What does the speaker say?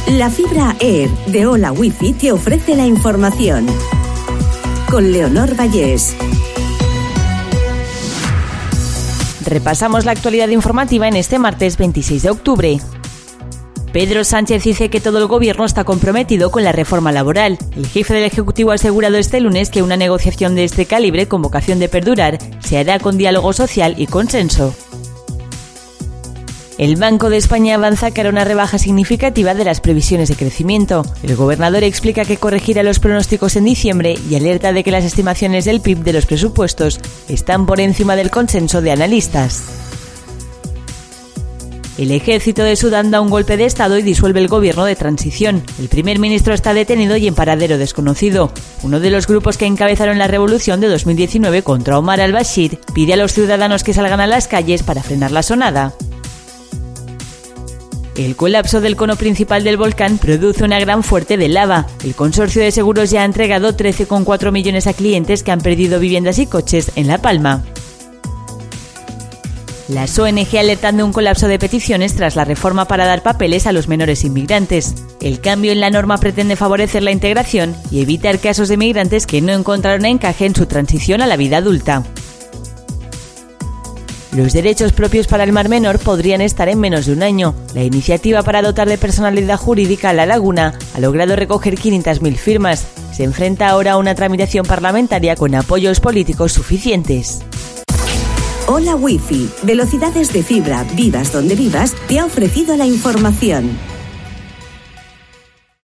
La fibra Air de Hola Wifi te ofrece la información. Con Leonor Vallés. Repasamos la actualidad informativa en este martes 26 de octubre. Pedro Sánchez dice que todo el gobierno está comprometido con la reforma laboral. El jefe del Ejecutivo ha asegurado este lunes que una negociación de este calibre, con vocación de perdurar, se hará con diálogo social y consenso. El Banco de España avanza que hará una rebaja significativa de las previsiones de crecimiento. El gobernador explica que corregirá los pronósticos en diciembre y alerta de que las estimaciones del PIB de los presupuestos están por encima del consenso de analistas. El ejército de Sudán da un golpe de estado y disuelve el gobierno de transición. El primer ministro está detenido y en paradero desconocido. Uno de los grupos que encabezaron la revolución de 2019 contra Omar al-Bashir pide a los ciudadanos que salgan a las calles para frenar la sonada. El colapso del cono principal del volcán produce una gran fuente de lava. El consorcio de seguros ya ha entregado 13,4 millones a clientes que han perdido viviendas y coches en La Palma. Las ONG alertan de un colapso de peticiones tras la reforma para dar papeles a los menores inmigrantes. El cambio en la norma pretende favorecer la integración y evitar casos de migrantes que no encontraron encaje en su transición a la vida adulta. Los derechos propios para el Mar Menor podrían estar en menos de un año. La iniciativa para dotar de personalidad jurídica a La Laguna ha logrado recoger 500.000 firmas. Se enfrenta ahora a una tramitación parlamentaria con apoyos políticos suficientes. Hola Wifi, velocidades de fibra, vivas donde vivas, te ha ofrecido la información.